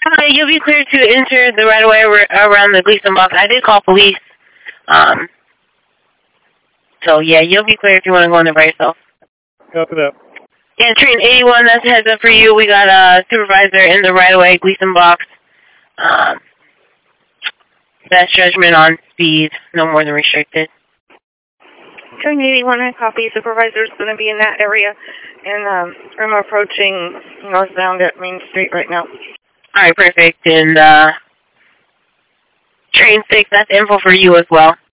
Hi, you'll be cleared to enter the right of way around the Gleason box. I did call police. So yeah, you'll be clear if you want to go in there by yourself. Copy that. Yeah, train 81, that's a heads up for you. We got a supervisor in the right of way, Gleason box. Best judgment on speed, no more than restricted. Train 81, I copy. Supervisor's going to be in that area, and I'm approaching northbound at Main Street right now. All right, perfect. And train 6, that's info for you as well.